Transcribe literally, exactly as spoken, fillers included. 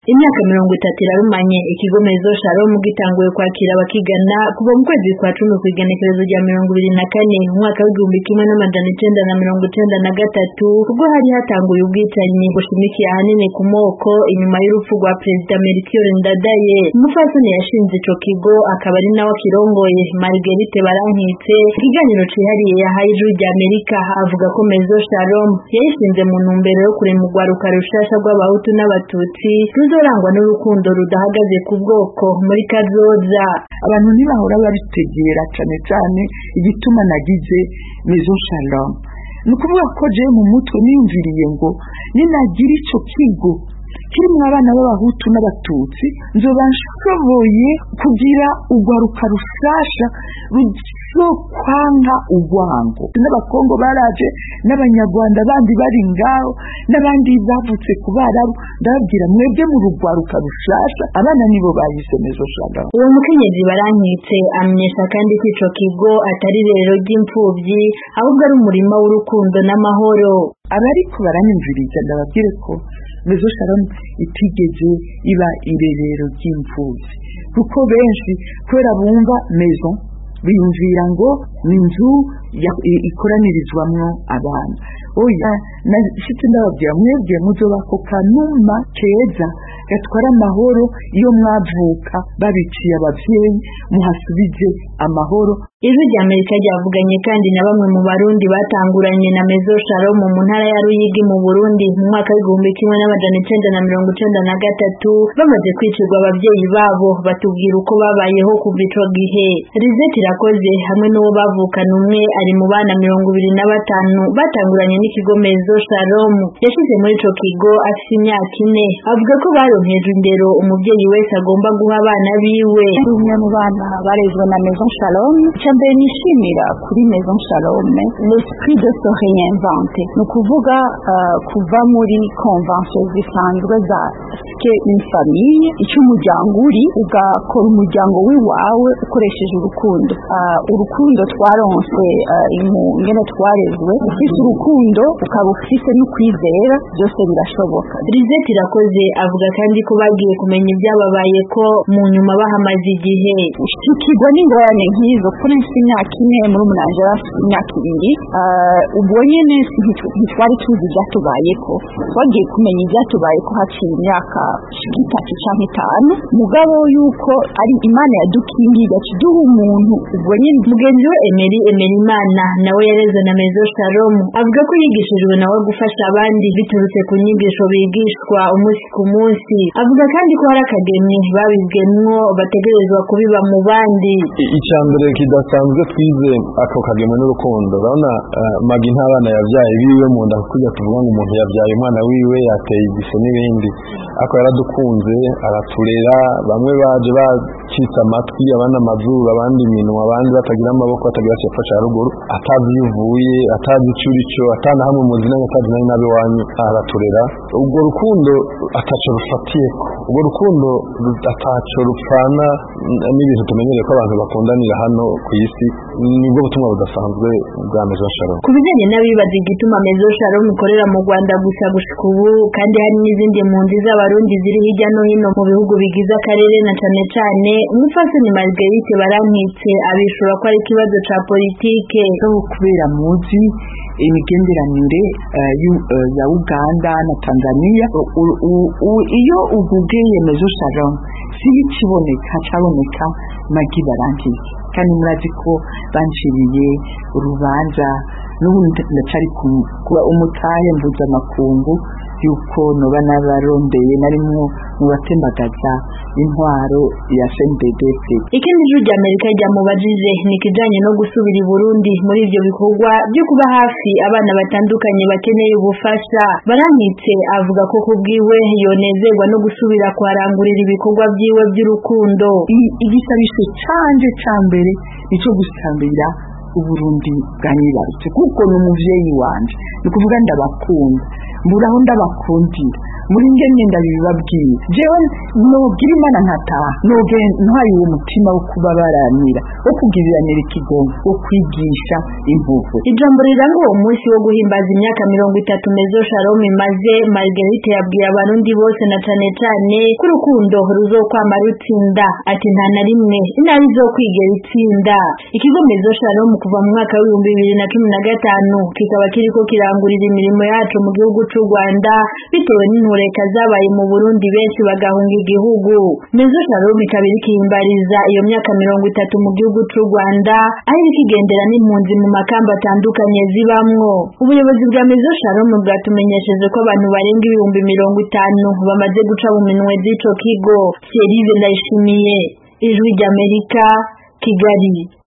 Imyaka mirongo itatu irarumanye ikigo Maison Shalom gitanguye kwakira abakigana kuva mu kwezi kwa cumi kw'igenekerezo rya mirongo ibiri na kane mu mwaka w'igihumbi kimwe n'amajana icenda na mirongo icenda na gatatu ubwo hari hatanguye ubwicanyi bushimikiye ahanini ku moko inyuma y'urupfu rwa Perezida Melchior Ndadaye. Umupfasoni yashinze ico kigo akaba ari nawe akirongoye Marguerite Barankitse ikiganiro cihariye yahaye ijwi rya Amerika avuga ko Maison Shalom yayishinze mu ntumbero yo kurema urwaruka rushasha rw'abahutu n'abatutsi ruzorangwa n'urukundo rudahagaze ku bwoko muri kazoza. Abantu ntibahora babitegera cane cane igituma nagize Maison Shalom. Nukuvuga ko je mu mutwe niyumviriye ngo ninagira ico kigo kirimwo abana b'abahutu n'abatutsi nzoba nshoboye kugira urwaruka rushasha ruzokwanga urwango. N'abakongo baraje n'abanyarwanda bandi bari ngaho n'abandi bavutse ku Barabu ndababwira mwebwe mu rugwaruka rushasha abana nibo bayise Maison Shalom. Uwo mukenyezi Barankitse amenyesha kandi ko ico kigo atari rero ry'imfuvyi ahubwo ari umurima w'urukundo n'amahoro. Abariko baranyumviriza ndababwire ko Maison Shalom itigeze iba irerero ry'imfuvyi kuko benshi kubera bumva maison biyumvira ngo ni inzu ikoranirizwamwo abana. Oya, nashitse ndababwira mwebwe muzoba ko kanuma keza gatwara amahoro iyo mwavuka babiciye abavyeyi muhasubize amahoro. Ijwi rya Amerika ryavuganye kandi na bamwe mu Barundi batanguranye na Maison Shalom mu ntara ya Ruyigi mu Burundi mu mwaka w'igihumbi kimwe n'amajana icenda na mirongo icenda na gatatu bamaze kwicirwa abavyeyi babo batubwira uko babayeho kuva ico gihe. Rizeti Irakoze hamwe n'uwo bavukana umwe ari mu bana mirongo ibiri na batanu batanguranye n'ikigo Maison Shalom. Yashize muri ico kigo afise imyaka ine avuga ko baronkejwe indero umuvyeyi wese agomba guha abana biwe. Umwe mu bana barezwe na Maison Shalom mbere nishimira kuri Maison Shalom l'esprit de se réinventer, ni ukuvuga uh, kuva muri convention zisanzwe za ke une famille icyo umuryango uri ugakora umuryango w'iwawe ukoresheje urukundo. Uh, urukundo twaronse uh, ingene twarezwe ufise urukundo ukaba ufise n'ukwizera byose birashoboka. Rizeti Irakoze avuga kandi ko bagiye kumenya ibyababaye ko mu nyuma bahamaze igihe. Ushikirwa n'ingorane nk'izo kuri imyaka ine muri umunanje bafite imyaka ibiri ubwo nyene ntitwari tuzi ivyatubayeko twagiye kumenya ivyatubayeko haciye imyaka itatu canke itanu mugabo yuko ari Imana yadukingiye igaciduha umuntu ubwo nyene. Mugenzi we Emery Emerimana nawe yareze na Maison Shalom avuga ko yigishijwe nawe gufasha abandi biturutse ku nyigisho bigishwa umunsi ku munsi. Avuga kandi ko hari akageni babibwemwo bategerezwa kubiba mu bandi. Icambere kidasanzwe twize ako kageme n'urukundo. Urabona uh, Magi ntabana yavyaye biwe mu nda kujya tuvuga ngo umuntu yavyaye umwana wiwe yateye igise n'ibindi ako yaradukunze araturera. Bamwe baje bacitse amatwi abana amazuru abandi iminwa abandi batagira amaboko batagira cyepfo ca ruguru atazi yuvuye atazi icurico atana hamwe mu zina atazi nari nabe wanyu araturera. Ubwo rukundo ataco rufatiye ubwo rukundo ataco rupfana n'ibintu tumenyereye ko abantu bakundanira hano ku isi nibwo butumwa budasanzwe bwa Maison Shalom. Ku bijanye n'abibaza igituma Maison Shalom ikorera mu Rwanda gusa gushika ubu kandi hari n'izindi mpunzi z'abarundi ziri hirya no hino mu bihugu bigize akarere na cane cane umupfasoni Marguerite Barankitse abishura ko ari ikibazo ca politike kubera muzi imigenderanire ya Uganda na Tanzania. Iyo ugugeye Maison Shalom si ikiboneka caboneka Magi Barankitse kandi murazi ko banciriye urubanza n'ubundi ndacari kuba umutahe mvuza makungu yuko noba n'abarondeye narimwo mu batembagaza intwaro ya C N D D F. Ikindi ijwi rya Amerika ryamubajije ni kijanye no gusubira i Burundi muri ivyo bikorwa byo kuba hafi abana batandukanye bakeneye ubufasha. Barankitse avuga ko kubwiwe yonezerwa no gusubira kwarangurira ibikorwa byiwe by'urukundo. Igisabisho canje cambere nico gusambira Uburundi bwanyibarutse kuko n'umuvyeyi wanje ni kuvuga ndabakunda mburaho ndabakundira muri ngene ndabibabwiye jewe nogira imana nkataha noge ntwaye uwo mutima wo kubabaranira wo kugiriranira ikigongo wo kwigisha impuhwe. Ijambo riranga uwo munsi wo guhimbaza imyaka mirongo itatu Maison Shalom imaze, Marguerite yabwiye abarundi bose na cane cane ko urukundo ruzokwama rutsinda, ati nta na rimwe inabi izokwigera itsinda. Ikigo Maison Shalom kuva mu mwaka w'ibihumbi bibiri na cumi na gatanu kikaba kiriko kirangurira imirimo yacu mu gihugu c'u Rwanda bitewe n'intureka zabaye mu Burundi benshi bagahunga igihugu. Maison Shalom ikaba irikihimbariza iyo myaka mirongo itatu mu gihugu c'u Rwanda aho irikigendera n'impunzi mu makamba atandukanye zibamwo. Ubuyobozi bwa Maison Shalom bwatumenyesheje ko abantu barenga ibihumbi mirongo itanu bamaze guca mu minwe z'ico kigo. Thierry Ndayishimiye, Ijwi ry'Amerika, Kigali.